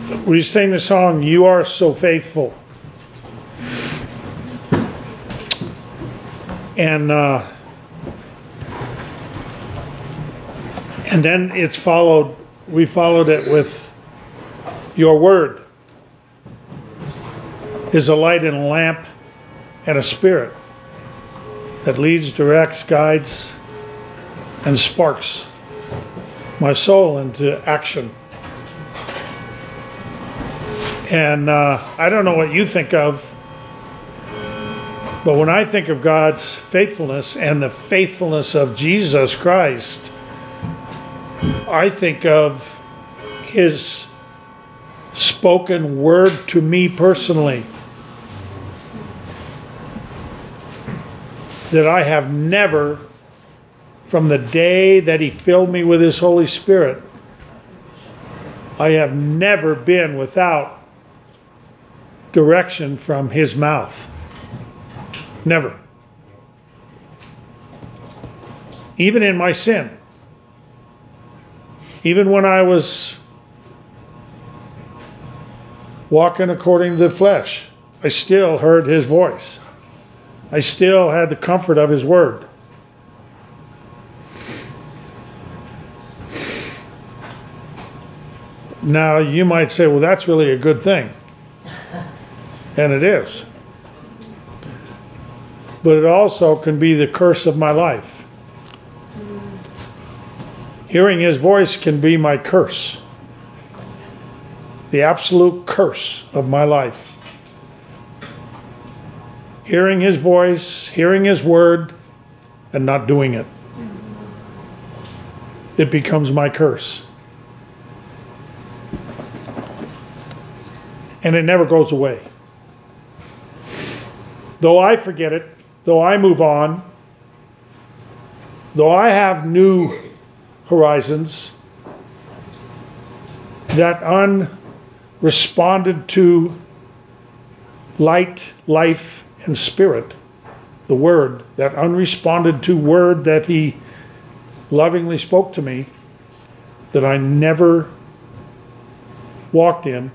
We sing the song, "You Are So Faithful." And then we followed it with, "Your word is a light and a lamp and a spirit that leads, directs, guides, and sparks my soul into action." And I don't know what you think of, but when I think of God's faithfulness and the faithfulness of Jesus Christ, I think of His spoken word to me personally, that I have never, from the day that He filled me with His Holy Spirit, I have never been without direction from His mouth. Never. Even in my sin. Even when I was walking according to the flesh, I still heard His voice. I still had the comfort of His word. Now, you might say, well, that's really a good thing. And it is. But it also can be the curse of my life. Hearing His voice can be my curse. The absolute curse of my life. Hearing His voice, hearing His word, and not doing it. It becomes my curse. And it never goes away. Though I forget it, though I move on, though I have new horizons that unresponded to light, life, and spirit, the word, that unresponded to word that He lovingly spoke to me, that I never walked in,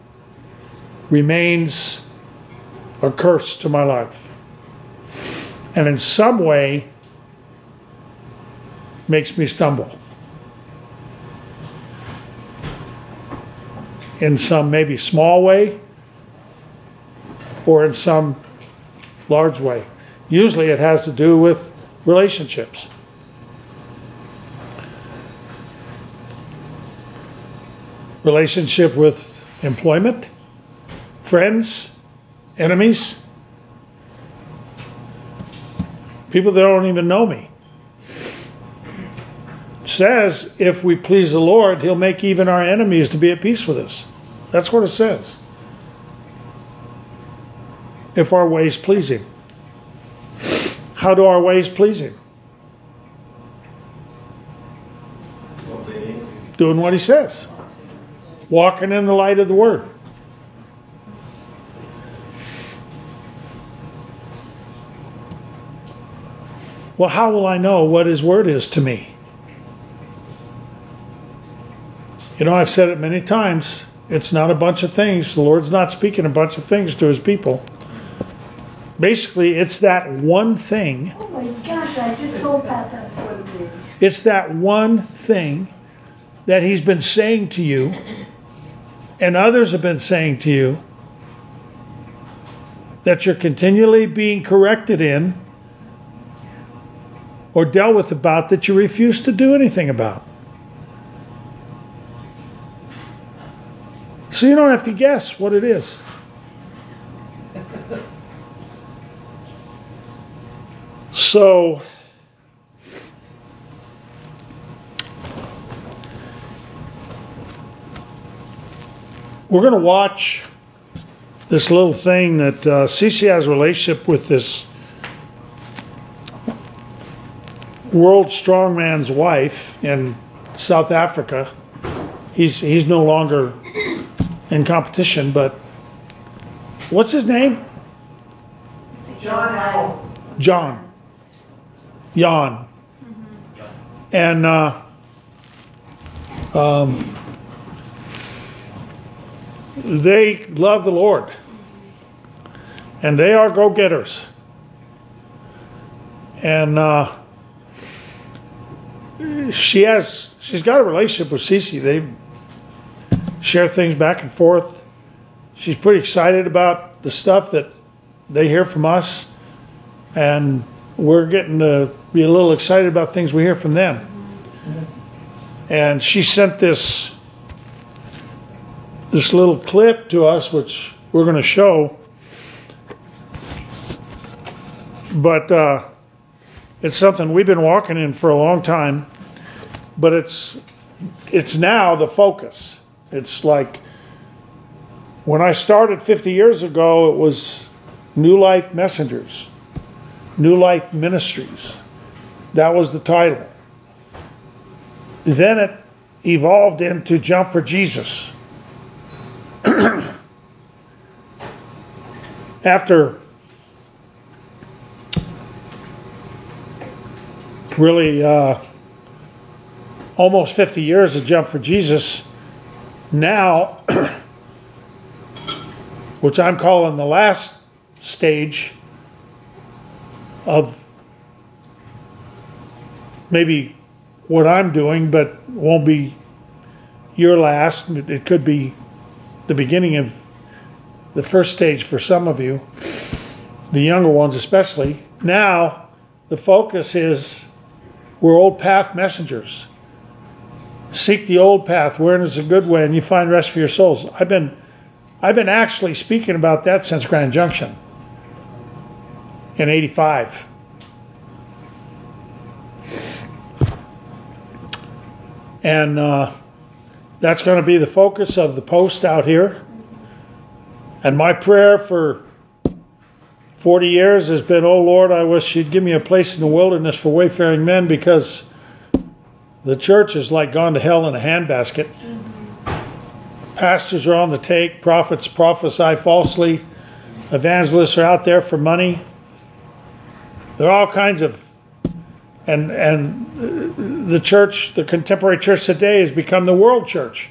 remains a curse to my life. And in some way makes me stumble. In some maybe small way, or in some large way. Usually it has to do with relationships. Relationship with employment, friends, enemies, people that don't even know me. It says, if we please the Lord, He'll make even our enemies to be at peace with us. That's what it says. If our ways please Him. How do our ways please Him? Doing what He says. Walking in the light of the Word. Well, how will I know what His word is to me? You know, I've said it many times. It's not a bunch of things. The Lord's not speaking a bunch of things to His people. Basically, it's that one thing. Oh my gosh, I just sold that one thing. It's that one thing that He's been saying to you, and others have been saying to you, that you're continually being corrected in, or dealt with about, that you refuse to do anything about. So you don't have to guess what it is. So we're going to watch this little thing that Cece has a relationship with this world strongman's wife in South Africa. He's no longer in competition, but what's his name? John Howells. Jan. And they love the Lord. And they are go-getters. And she's got a relationship with Cece. They share things back and forth. She's pretty excited about the stuff that they hear from us, and we're getting to be a little excited about things we hear from them. And she sent this little clip to us, which we're going to show. But it's something we've been walking in for a long time, but it's now the focus. It's like when I started 50 years ago, it was New Life Messengers, New Life Ministries. That was the title. Then it evolved into Jump for Jesus. After really almost 50 years of Jump for Jesus, now, which I'm calling the last stage of maybe what I'm doing, but won't be your last. It could be the beginning of the first stage for some of you, the younger ones especially. Now, the focus is we're old path messengers. Seek the old path, wherein is a good way, and you find rest for your souls. I've been actually speaking about that since Grand Junction in '85. And that's going to be the focus of the post out here. And my prayer for 40 years has been, oh Lord, I wish you'd give me a place in the wilderness for wayfaring men, because the church is like gone to hell in a handbasket. Pastors are on the take, prophets prophesy falsely, evangelists are out there for money. There are all kinds of, and the church, the contemporary church today has become the world church.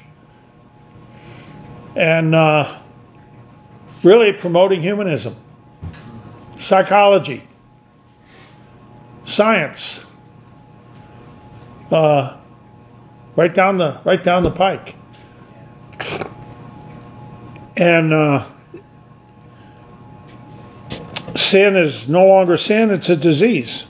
And really promoting humanism, psychology, science, right down the pike. And sin is no longer sin, it's a disease,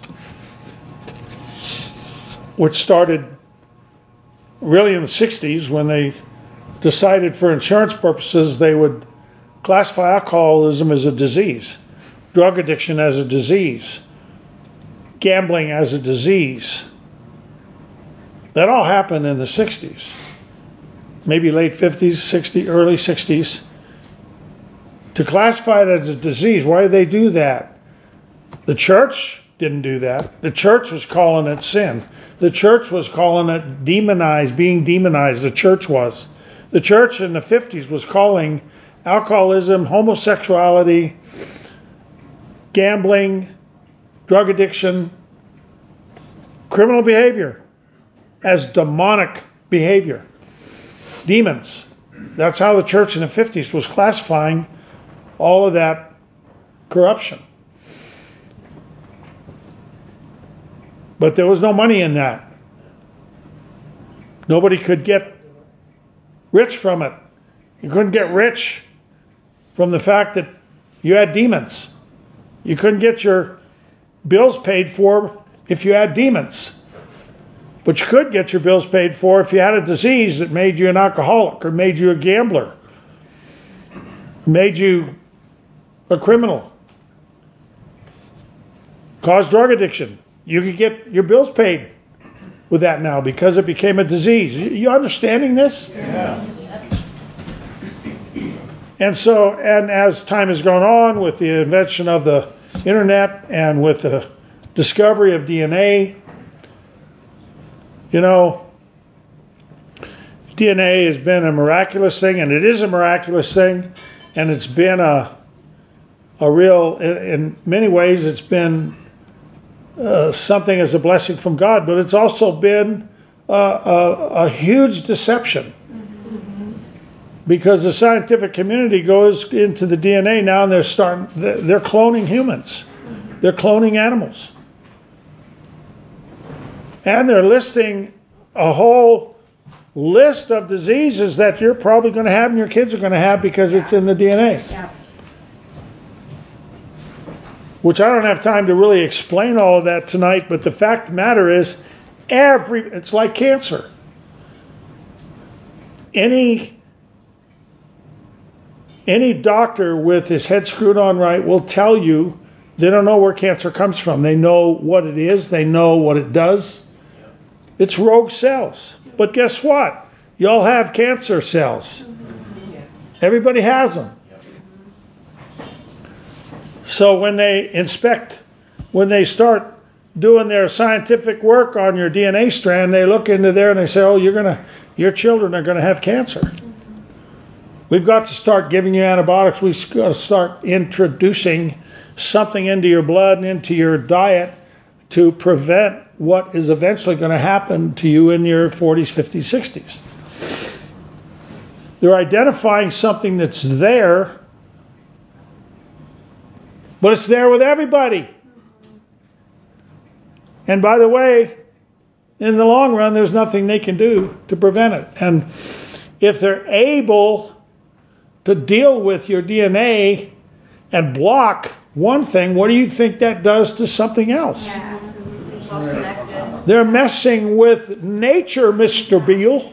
which started really in the 60s when they decided for insurance purposes they would classify alcoholism as a disease, drug addiction as a disease, gambling as a disease. That all happened in the 60s, maybe late 50s, 60s, early 60s. To classify it as a disease, why did they do that? The church didn't do that. The church was calling it sin. The church was calling it demonized, being demonized. The church was. The church in the 50s was calling alcoholism, homosexuality, gambling, drug addiction, criminal behavior as demonic behavior. Demons. That's how the church in the 50s was classifying all of that corruption. But there was no money in that. Nobody could get rich from it. You couldn't get rich from the fact that you had demons. You couldn't get your bills paid for if you had demons. But you could get your bills paid for if you had a disease that made you an alcoholic or made you a gambler, made you a criminal, caused drug addiction. You could get your bills paid with that now because it became a disease. You understanding this? Yeah. And so, and as time has gone on with the invention of the internet and with the discovery of DNA, you know, DNA has been a miraculous thing, and it is a miraculous thing, and it's been a real, in many ways, it's been something as a blessing from God, but it's also been a huge deception. Because the scientific community goes into the DNA now and they're cloning humans. They're cloning animals. And they're listing a whole list of diseases that you're probably going to have and your kids are going to have because it's in the DNA. Yeah. Which I don't have time to really explain all of that tonight, but the fact of the matter is, it's like cancer. Any doctor with his head screwed on right will tell you they don't know where cancer comes from. They know what it is. They know what it does. It's rogue cells. But guess what? You all have cancer cells. Everybody has them. So when they start doing their scientific work on your DNA strand, they look into there and they say, "Oh, your children are going to have cancer." We've got to start giving you antibiotics. We've got to start introducing something into your blood and into your diet to prevent what is eventually going to happen to you in your 40s, 50s, 60s. They're identifying something that's there, but it's there with everybody. And by the way, in the long run, there's nothing they can do to prevent it. And if they're able to deal with your DNA and block one thing, what do you think that does to something else? Yeah, absolutely. It's all connected. They're messing with nature, Mr. Beale.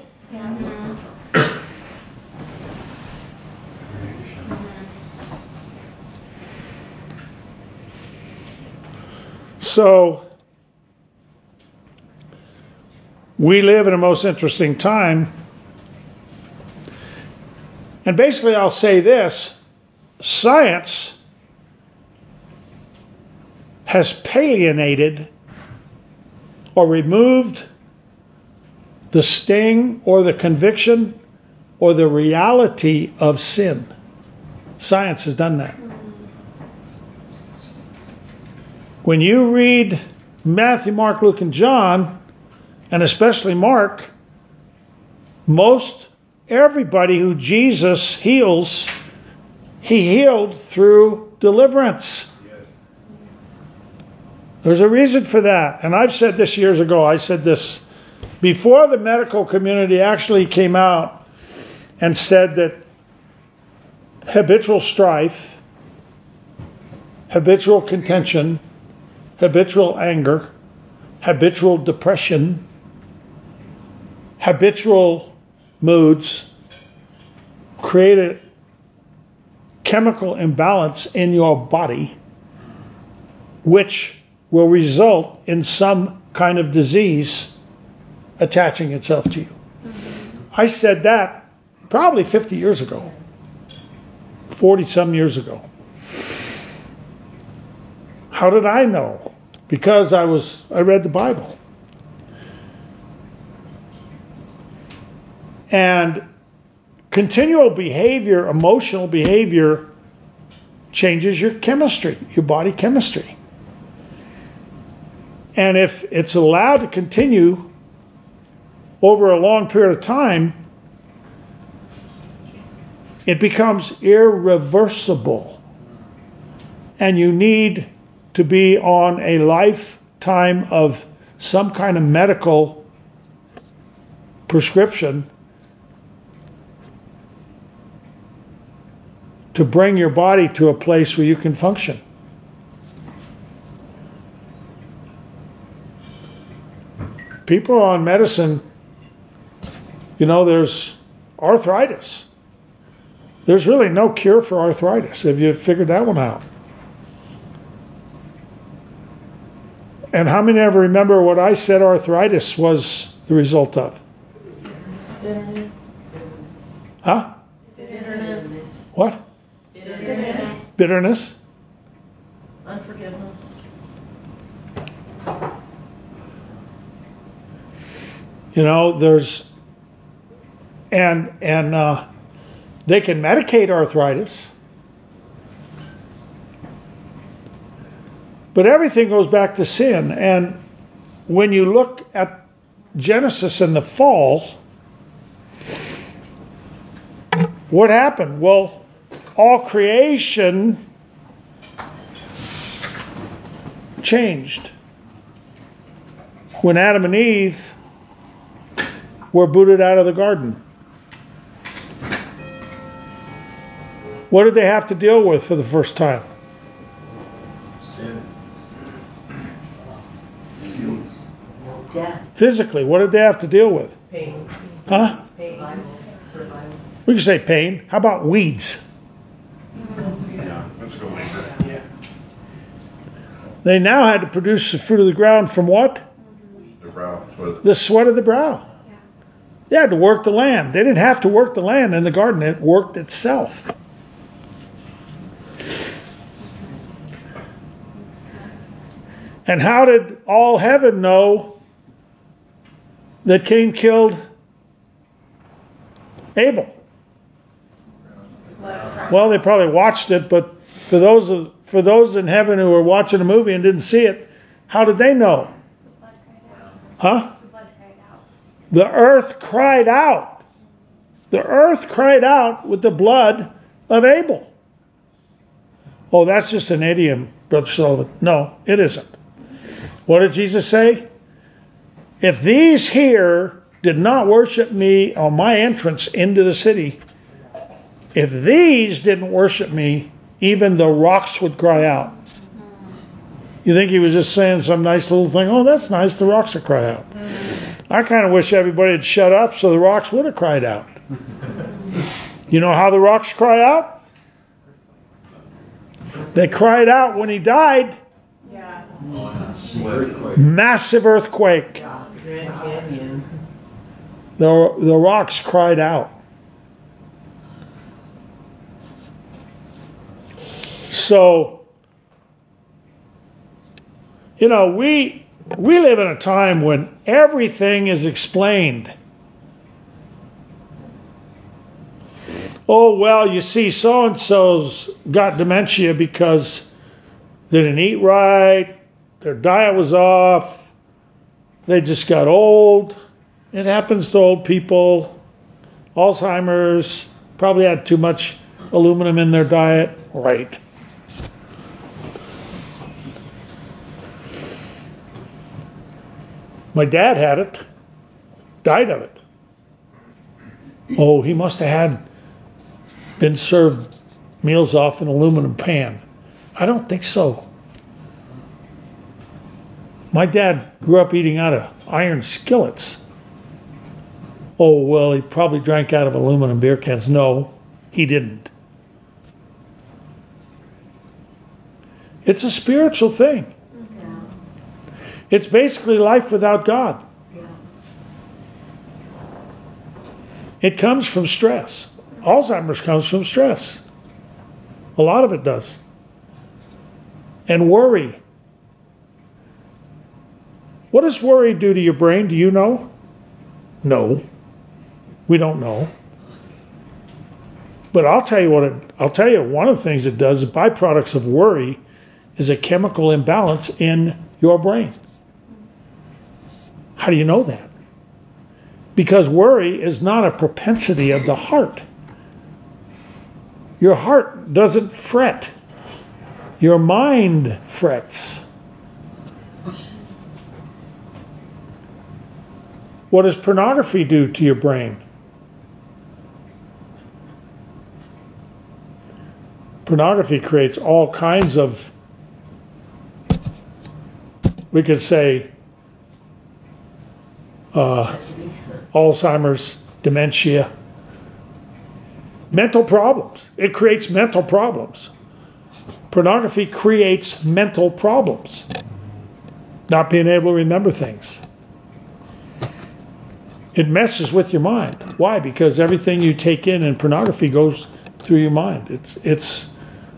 So, we live in a most interesting time. And basically, I'll say this. Science has palliated or removed the sting or the conviction or the reality of sin. Science has done that. When you read Matthew, Mark, Luke, and John, and especially Mark, everybody who Jesus heals, he healed through deliverance. There's a reason for that. And I've said this years ago. I said this before the medical community actually came out and said that habitual strife, habitual contention, habitual anger, habitual depression, habitual moods create a chemical imbalance in your body, which will result in some kind of disease attaching itself to you. I said that probably 50 years ago, 40 some years ago. How did I know? Because I read the Bible. And continual behavior, emotional behavior, changes your chemistry, your body chemistry. And if it's allowed to continue over a long period of time, it becomes irreversible. And you need to be on a lifetime of some kind of medical prescription to bring your body to a place where you can function. People on medicine, there's arthritis. There's really no cure for arthritis. Have you figured that one out? And how many ever remember what I said arthritis was the result of? Bitterness. Huh? Bitterness. What? Bitterness. Bitterness? Unforgiveness. There's and they can medicate arthritis, but everything goes back to sin. And when you look at Genesis and the fall, What happened? Well, all creation changed when Adam and Eve were booted out of the garden. What did they have to deal with for the first time? Sin. Death. Physically, what did they have to deal with? Pain. Huh? Survival. We can say pain. How about weeds? Yeah, let's go later. Yeah. They now had to produce the fruit of the ground from what? The route. The sweat of the brow. They had to work the land. They didn't have to work the land in the garden. It worked itself. And how did all heaven know that Cain killed Abel? Well, they probably watched it, but for those in heaven who were watching a movie and didn't see it, how did they know? Huh? The earth cried out. The earth cried out with the blood of Abel. Oh, that's just an idiom, Brother Sullivan. No, it isn't. What did Jesus say? If these here did not worship me on my entrance into the city, if these didn't worship me, even the rocks would cry out. You think he was just saying some nice little thing? Oh, that's nice. The rocks will cry out. I kind of wish everybody had shut up so the rocks would have cried out. You know how the rocks cry out? They cried out when he died. Yeah. Massive earthquake. Grand Canyon. The rocks cried out. So, you know, we live in a time when everything is explained. Oh, well, you see, so-and-so's got dementia because they didn't eat right, their diet was off, they just got old. It happens to old people. Alzheimer's, probably had too much aluminum in their diet. Right. My dad had it, died of it. Oh, he must have been served meals off an aluminum pan. I don't think so. My dad grew up eating out of iron skillets. Oh, well, he probably drank out of aluminum beer cans. No, he didn't. It's a spiritual thing. Yeah. It's basically life without God. Yeah. It comes from stress. Alzheimer's comes from stress. A lot of it does. And worry. What does worry do to your brain? Do you know? No. We don't know. But I'll tell you one of the things it does, the byproducts of worry is a chemical imbalance in your brain. How do you know that? Because worry is not a propensity of the heart. Your heart doesn't fret. Your mind frets. What does pornography do to your brain? Pornography creates all kinds of, we could say, Alzheimer's, dementia, mental problems. It creates mental problems. Pornography creates mental problems. Not being able to remember things. It messes with your mind. Why? Because everything you take in pornography goes through your mind. It's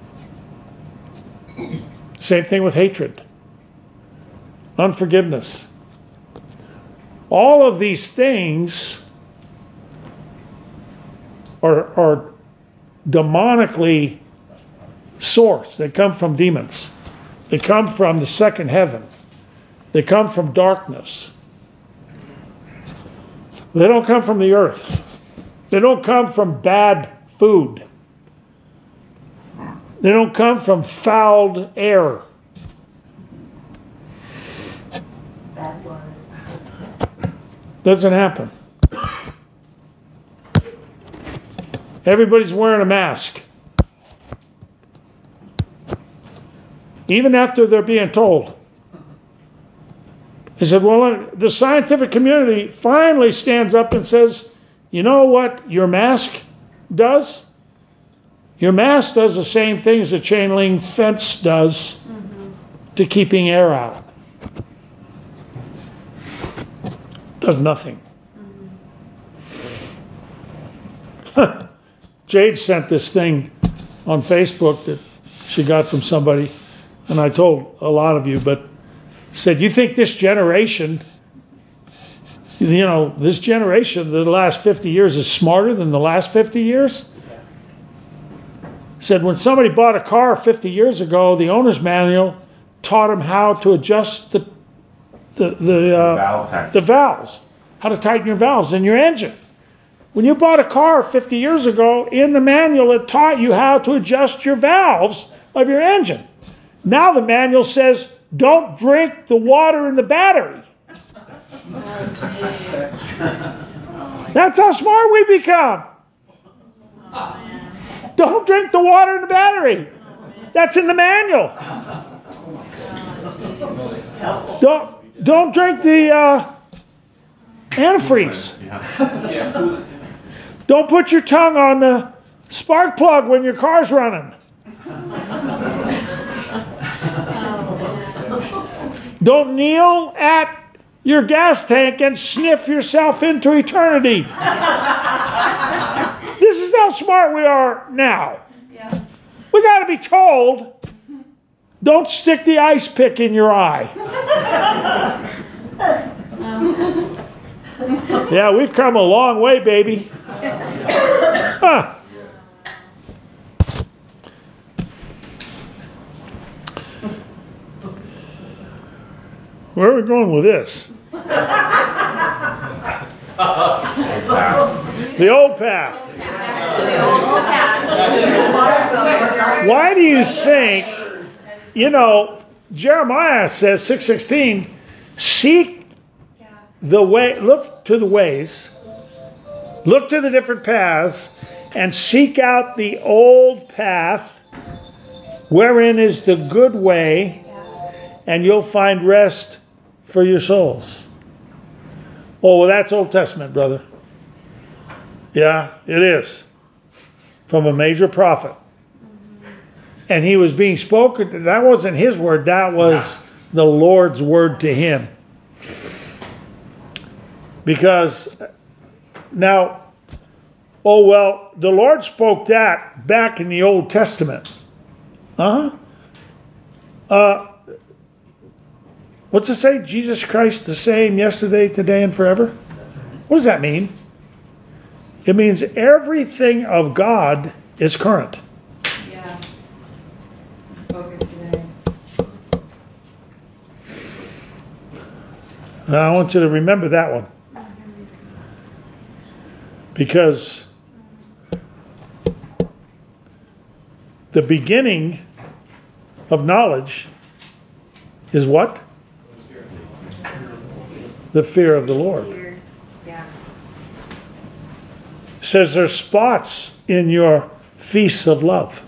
same thing with hatred, unforgiveness. All of these things are demonically sourced. They come from demons. They come from the second heaven. They come from darkness. They don't come from the earth. They don't come from bad food. They don't come from fouled air. Bad water. Doesn't happen. Everybody's wearing a mask. Even after they're being told. He said, well, the scientific community finally stands up and says, you know what your mask does? Your mask does the same thing as a chain link fence does to keeping air out. Does nothing. Jade sent this thing on Facebook that she got from somebody, and I told a lot of you, but said, you think this generation, this generation, the last 50 years is smarter than the last 50 years? Said when somebody bought a car 50 years ago, the owner's manual taught them how to adjust the valves, how to tighten your valves in your engine. When you bought a car 50 years ago, in the manual it taught you how to adjust your valves of your engine. Now the manual says, don't drink the water in the battery. That's how smart we become. Don't drink the water in the battery. That's in the manual. Don't drink the antifreeze. Don't put your tongue on the spark plug when your car's running. Don't kneel at your gas tank and sniff yourself into eternity. This is how smart we are now. Yeah. We got to be told, don't stick the ice pick in your eye. Yeah, we've come a long way, baby. Huh. Where are we going with this? The old path. Why do you think, Jeremiah says, 6:16, seek the way, look to the ways, look to the different paths, and seek out the old path, wherein is the good way, and you'll find rest for your souls. Oh, well, that's Old Testament, brother. Yeah, it is. From a major prophet. And he was being spoken, that wasn't his word, that was the Lord's word to him. Because now, the Lord spoke that back in the Old Testament. What's it say? Jesus Christ the same yesterday, today, and forever? What does that mean? It means everything of God is current. Yeah. Spoken today. Now I want you to remember that one. Because the beginning of knowledge is what? The fear of the Lord. Yeah. Says there's spots in your feasts of love.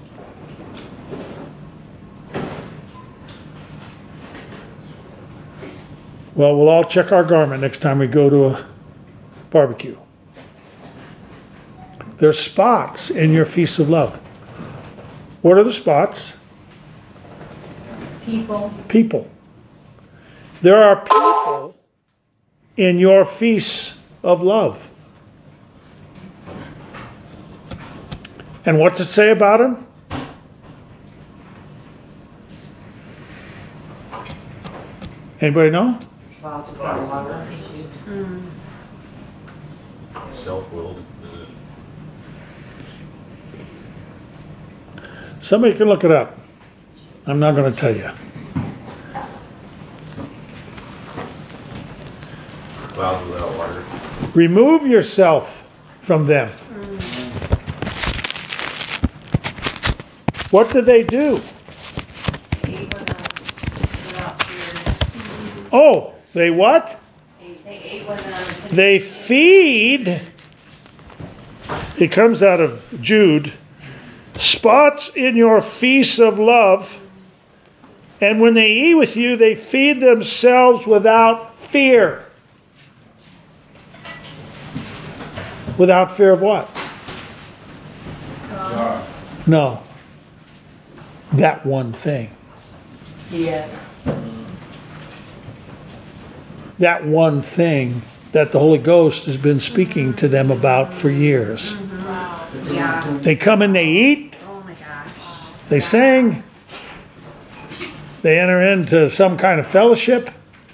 Well, we'll all check our garment next time we go to a barbecue. There's spots in your feasts of love. What are the spots? People. There are people in your feasts of love. And what's it say about them? Anybody know? Self-willed. Somebody can look it up. I'm not going to tell you. Clouds without water. Remove yourself from them. What do they do? Oh, they what? They ate with them. They feed. It comes out of Jude. Spots in your feasts of love. And when they eat with you, they feed themselves without fear. Without fear of what? God. No. That one thing. Yes. That one thing that the Holy Ghost has been speaking to them about for years. Wow. Yeah. They come and they eat. Oh my gosh. They sing. They enter into some kind of fellowship.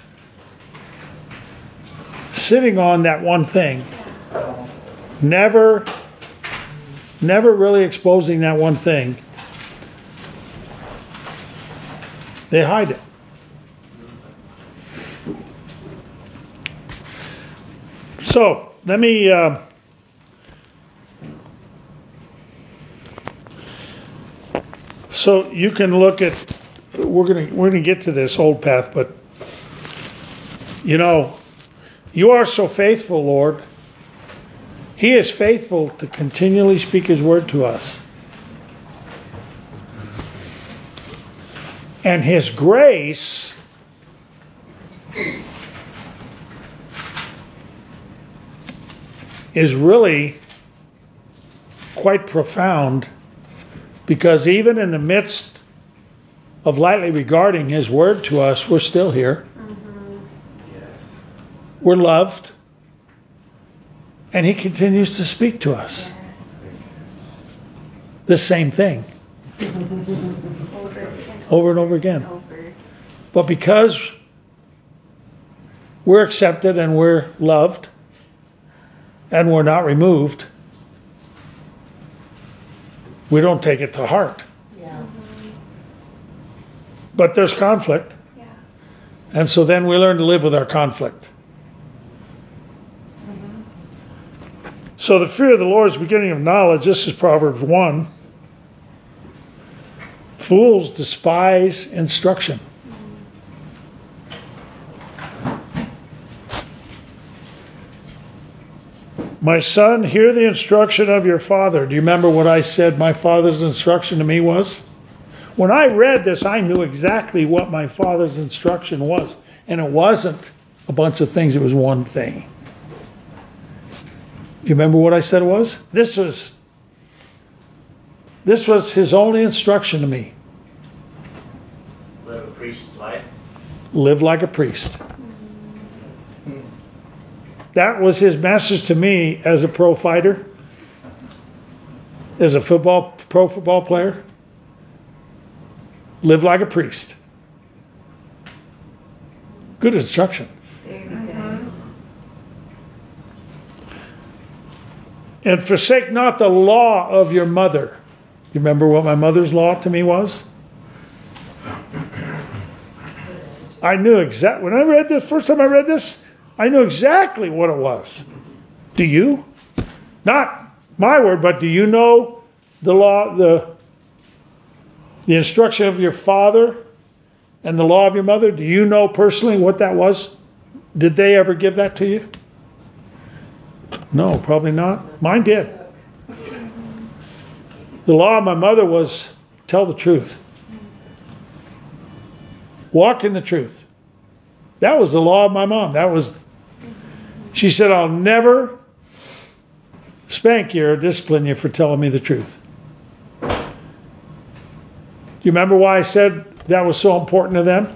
Sitting on that one thing. Never really exposing that one thing. They hide it. So let me so you can look at we're gonna get to this old path, but you know, you are so faithful, Lord. He is faithful to continually speak His word to us. And His grace is really quite profound, because even in the midst of lightly regarding His word to us, we're still here. We're loved. And He continues to speak to us. The same thing. Over and over again. But because we're accepted and we're loved and we're not removed, we don't take it to heart. Yeah. But there's conflict. Yeah. And so then we learn to live with our conflict. So the fear of the Lord is the beginning of knowledge. This is Proverbs 1. Fools despise instruction. My son, hear the instruction of your father. Do you remember what I said my father's instruction to me was? When I read this, I knew exactly what my father's instruction was. And it wasn't a bunch of things, it was one thing. Do you remember what I said it was? This was his only instruction to me. Live a priest's life. Live like a priest. That was his message to me as a pro fighter, as a pro football player. Live like a priest. Good instruction. And forsake not the law of your mother. You remember what my mother's law to me was? I knew exactly. When I read this, first time I read this, I knew exactly what it was. Do you? Not my word, but do you know the law, the instruction of your father and the law of your mother? Do you know personally what that was? Did they ever give that to you? No, probably not. Mine did. The law of my mother was tell the truth. Walk in the truth. That was the law of my mom. She said, I'll never spank you or discipline you for telling me the truth. Do you remember why I said that was so important to them?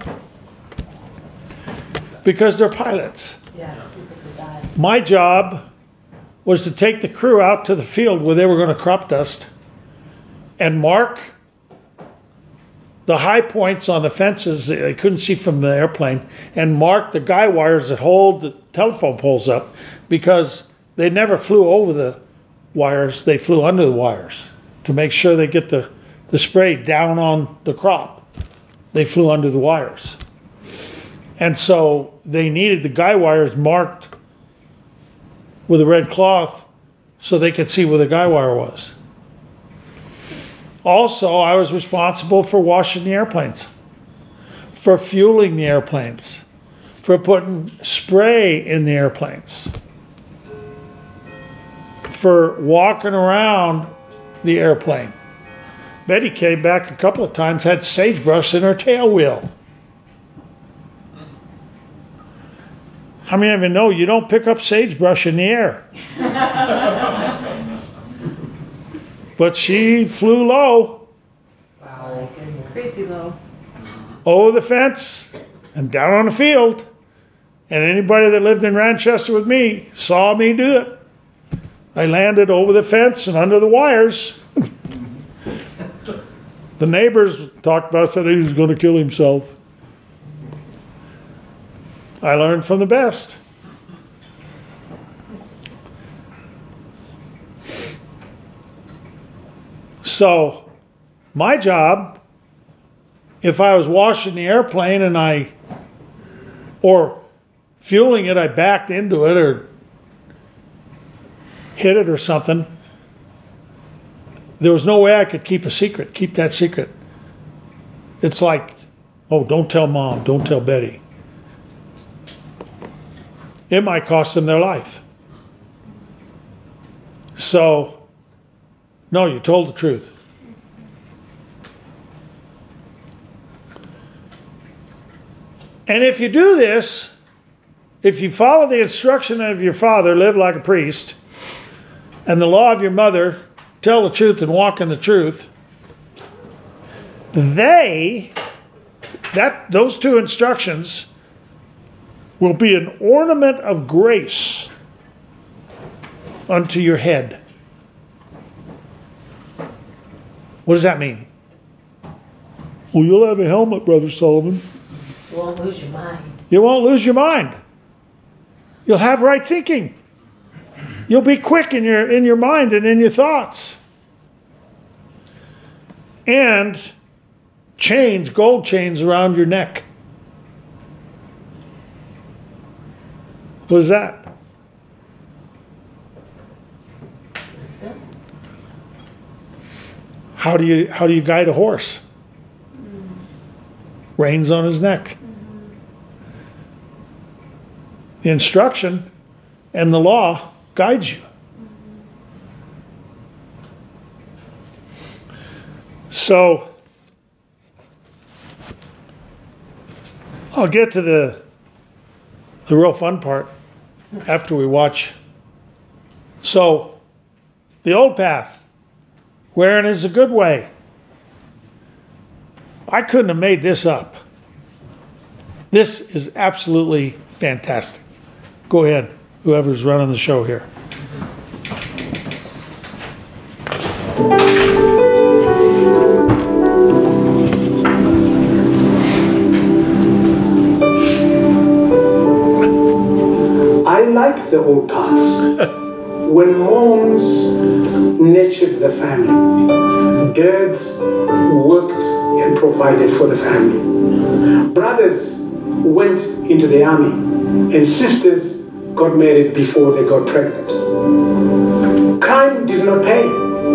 Because they're pilots. Yeah. My job was to take the crew out to the field where they were going to crop dust and mark the high points on the fences that they couldn't see from the airplane, and mark the guy wires that hold the telephone poles up, because they never flew over the wires, they flew under the wires to make sure they get the spray down on the crop. They flew under the wires. And so they needed the guy wires marked with a red cloth so they could see where the guy wire was. Also, I was responsible for washing the airplanes, for fueling the airplanes, for putting spray in the airplanes, for walking around the airplane. Betty came back a couple of times, had sagebrush in her tail wheel. How many of you know you don't pick up sagebrush in the air? But she flew low. Wow, goodness. Crazy low. Over the fence and down on the field. And anybody that lived in Manchester with me saw me do it. I landed over the fence and under the wires. The neighbors talked about, said he was going to kill himself. I learned from the best. So, my job, if I was washing the airplane and or fueling it, I backed into it or hit it or something, there was no way I could keep that secret. It's like, oh, don't tell Mom, don't tell Betty. It might cost them their life. So, no, you told the truth. And if you do this, if you follow the instruction of your father, live like a priest, and the law of your mother, tell the truth and walk in the truth, those two instructions will be an ornament of grace unto your head. What does that mean? Well, you'll have a helmet, Brother Sullivan. You won't lose your mind. You won't lose your mind. You'll have right thinking. You'll be quick in your mind and in your thoughts. And chains, gold chains around your neck. What is that? Wisdom. How do you guide a horse? Reins on his neck. The instruction and the law guides you. So I'll get to the real fun part after we watch. So the old path, wherein is a good way. I couldn't have made this up. This is absolutely fantastic. Go ahead, whoever's running the show here. I like the old parts. When moms nurtured the family, dads worked and provided for the family. Brothers went into the army, and sisters got married before they got pregnant. Crime did not pay.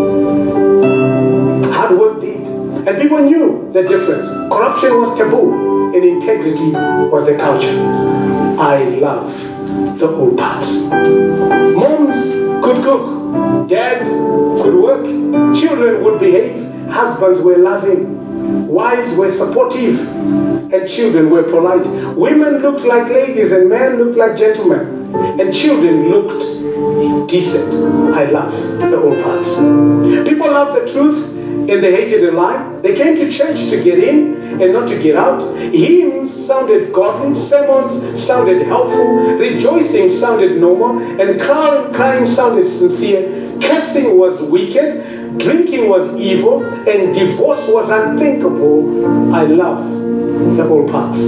Hard work did. And people knew the difference. Corruption was taboo, and integrity was the culture. I love the old parts. Moms could cook, dads could work, children would behave, husbands were loving, wives were supportive, and children were polite. Women looked like ladies and men looked like gentlemen, and children looked decent. I love the old parts. People love the truth and they hated a lie. They came to church to get in and not to get out. Hymns sounded godly, sermons sounded helpful, rejoicing sounded normal, and crying sounded sincere. Cursing was wicked, drinking was evil, and divorce was unthinkable. I love the old parts.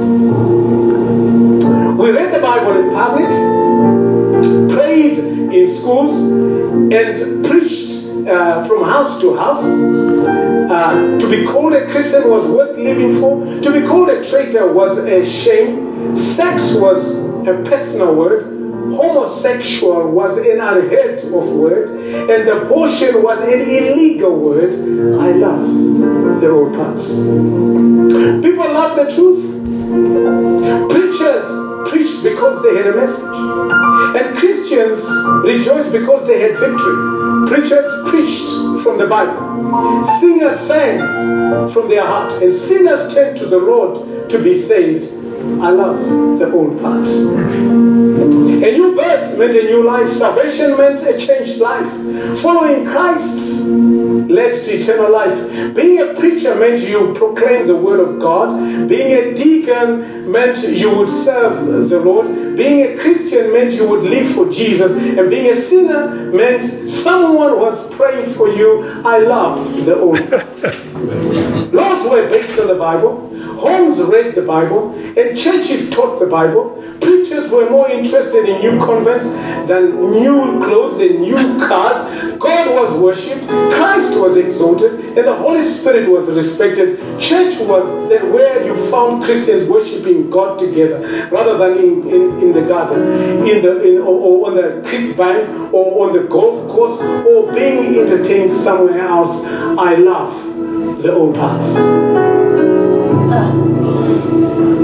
We read the Bible in public, prayed in schools, and preached from house to house. To be called a Christian was worth living for. To be called a traitor was a shame. Sex was a personal word. homosexual was an unheard of word and abortion was an illegal word, I love the old parts. People love the truth. Preachers preached because they had a message. And Christians rejoiced because they had victory. Preachers preached from the Bible. Singers sang from their heart. And sinners turned to the Lord to be saved. I love the old parts. A new birth meant a new life. Salvation meant a changed life. Following Christ led to eternal life. Being a preacher meant you proclaim the word of God. Being a deacon meant you would serve the Lord. Being a Christian meant you would live for Jesus. And being a sinner meant someone was praying for you. I love the old parts. Laws were based on the Bible. Homes read the Bible. And churches taught the Bible. Preachers were more interested in new converts than new clothes and new cars. God was worshipped, Christ was exalted, and the Holy Spirit was respected. Church was where you found Christians worshiping God together, rather than in the garden, or on the creek bank, or on the golf course, or being entertained somewhere else. I love the old parts.